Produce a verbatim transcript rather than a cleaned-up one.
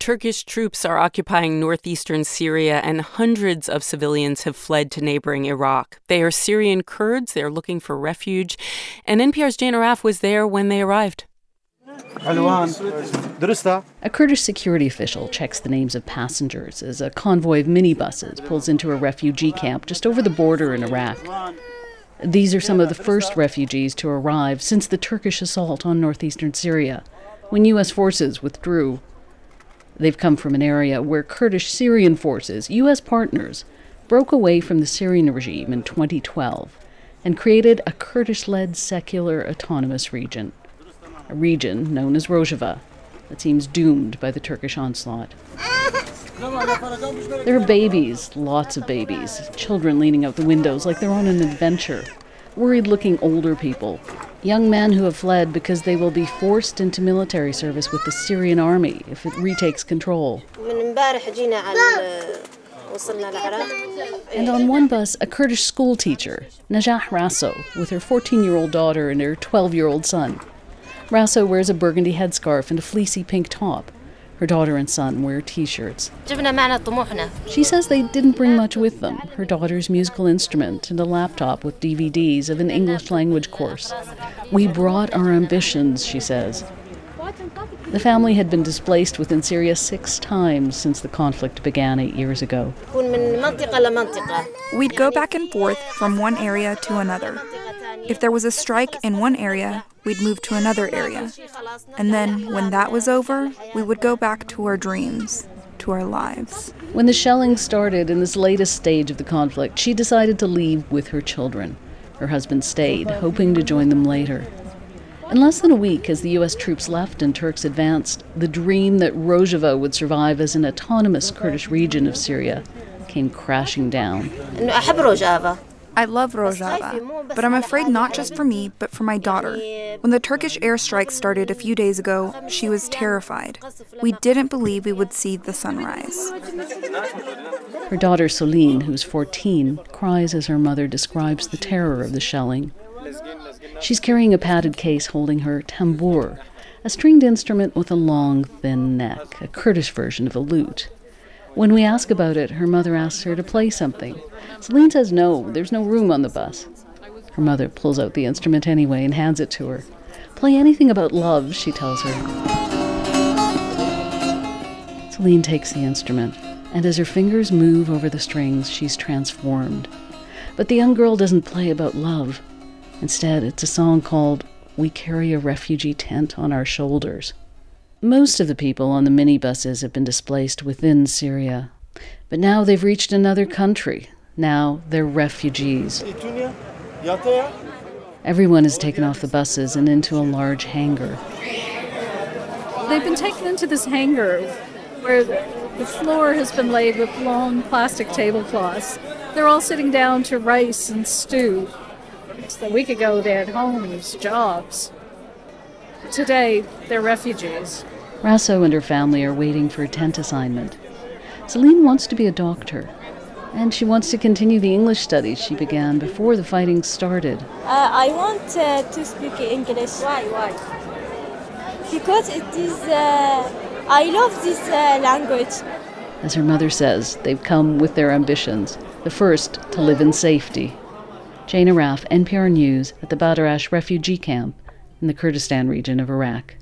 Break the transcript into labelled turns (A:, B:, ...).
A: Turkish troops are occupying northeastern Syria, and hundreds of civilians have fled to neighboring Iraq. They are Syrian Kurds. They are looking for refuge. And N P R's Jane Arraf was there when they arrived.
B: A Kurdish security official checks the names of passengers as a convoy of minibuses pulls into a refugee camp just over the border in Iraq. These are some of the first refugees to arrive since the Turkish assault on northeastern Syria, when U S forces withdrew. They've come from an area where Kurdish Syrian forces, U S partners, broke away from the Syrian regime in twenty twelve and created a Kurdish-led secular autonomous region, a region known as Rojava that seems doomed by the Turkish onslaught. There are babies, lots of babies, children leaning out the windows like they're on an adventure, worried-looking older people, young men who have fled because they will be forced into military service with the Syrian army if it retakes control. And on one bus, a Kurdish school teacher, Najah Rasso, with her fourteen-year-old daughter and her twelve-year-old son. Rasso wears a burgundy headscarf and a fleecy pink top. Her daughter and son wear T-shirts. She says they didn't bring much with them, her daughter's musical instrument and a laptop with D V Ds of an English language course. We brought our ambitions, she says. The family had been displaced within Syria six times since the conflict began eight years ago.
C: We'd go back and forth from one area to another. If there was a strike in one area, we'd move to another area. And then, when that was over, we would go back to our dreams, to our lives.
B: When the shelling started in this latest stage of the conflict, she decided to leave with her children. Her husband stayed, hoping to join them later. In less than a week, as the U S troops left and Turks advanced, the dream that Rojava would survive as an autonomous Kurdish region of Syria came crashing down.
C: I love Rojava, but I'm afraid not just for me, but for my daughter. When the Turkish airstrike started a few days ago, she was terrified. We didn't believe we would see the sunrise.
B: Her daughter Soline, who's fourteen, cries as her mother describes the terror of the shelling. She's carrying a padded case holding her tambour, a stringed instrument with a long, thin neck, a Kurdish version of a lute. When we ask about it, her mother asks her to play something. Celine says no, there's no room on the bus. Her mother pulls out the instrument anyway and hands it to her. Play anything about love, she tells her. Celine takes the instrument, and as her fingers move over the strings, she's transformed. But the young girl doesn't play about love. Instead, it's a song called We Carry a Refugee Tent on Our Shoulders. Most of the people on the minibuses have been displaced within Syria. But now they've reached another country. Now they're refugees. Everyone is taken off the buses and into a large hangar.
D: They've been taken into this hangar where the floor has been laid with long plastic tablecloths. They're all sitting down to rice and stew. So a week ago they had homes, jobs. Today, they're refugees.
B: Rasso and her family are waiting for a tent assignment. Celine wants to be a doctor, and she wants to continue the English studies she began before the fighting started.
E: Uh, I want uh, to speak English. Why? Why? Because it is. Uh, I love this uh, language.
B: As her mother says, they've come with their ambitions. The first, to live in safety. Jane Arraf, N P R News, at the Badr Ash refugee camp in the Kurdistan region of Iraq.